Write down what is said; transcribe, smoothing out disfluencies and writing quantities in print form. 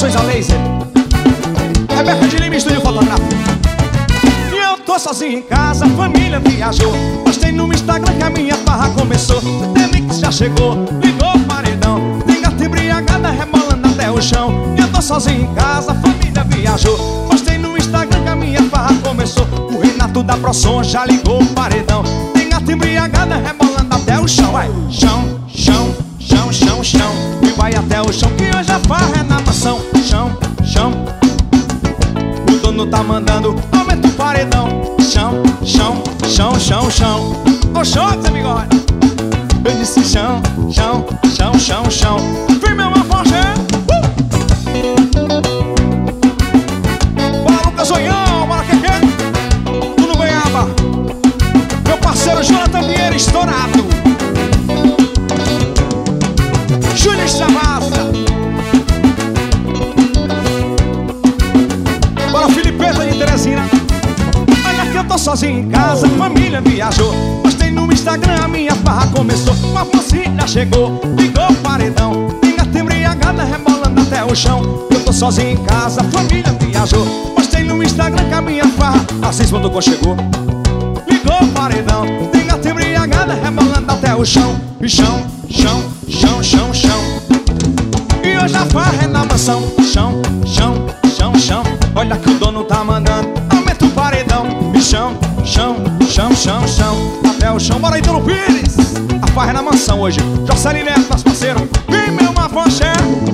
Gravações a laser. Rebeca de Lima, estúdio fotográfico. E eu tô sozinho em casa, a família viajou. Postei no Instagram que a minha farra começou. O Temix já chegou, ligou o paredão. Tem gata embriagada rebolando até o chão. E eu tô sozinho em casa, a família viajou. Postei no Instagram que a minha farra começou. O Renato da ProSom já ligou o paredão. Tem gata embriagada rebolando até o chão. Vai, chão, chão, chão, chão, chão. E vai até o chão que hoje a farra é na mansão. Chão, chão. O dono tá mandando, aumenta o paredão. Chão, chão, chão, chão, chão. Ô chão, Zé Bigode. Eu disse chão, chão, chão, chão, chão. Firme uma forte. Bora Lucas Zoião, bora que tudo Goiaba. Meu parceiro Jonathan Vieira estourado. Júlio Extravasa. Bora Filipeta de Teresina. Olha que eu tô sozinho em casa, a família viajou. Postei no Instagram, a minha farra começou. Uma mocinha chegou, ligou o paredão. Tem gata embriagada rebolando até o chão. Eu tô sozinho em casa, a família viajou. Postei no Instagram que a minha farra Assis Mondocô chegou. Ligou o paredão. Tem gata embriagada rebolando até o chão. E chão, chão, chão, chão, chão. E hoje a farra é na mansão. Chão, chão, chão, chão. Olha que o dono tá mandando, aumenta o paredão. E chão, chão, chão, chão, chão. Até o chão, bora aí, Dano Pires. A farra é na mansão hoje. Jocely Neto, nosso parceiro. Vem, meu, uma poxa.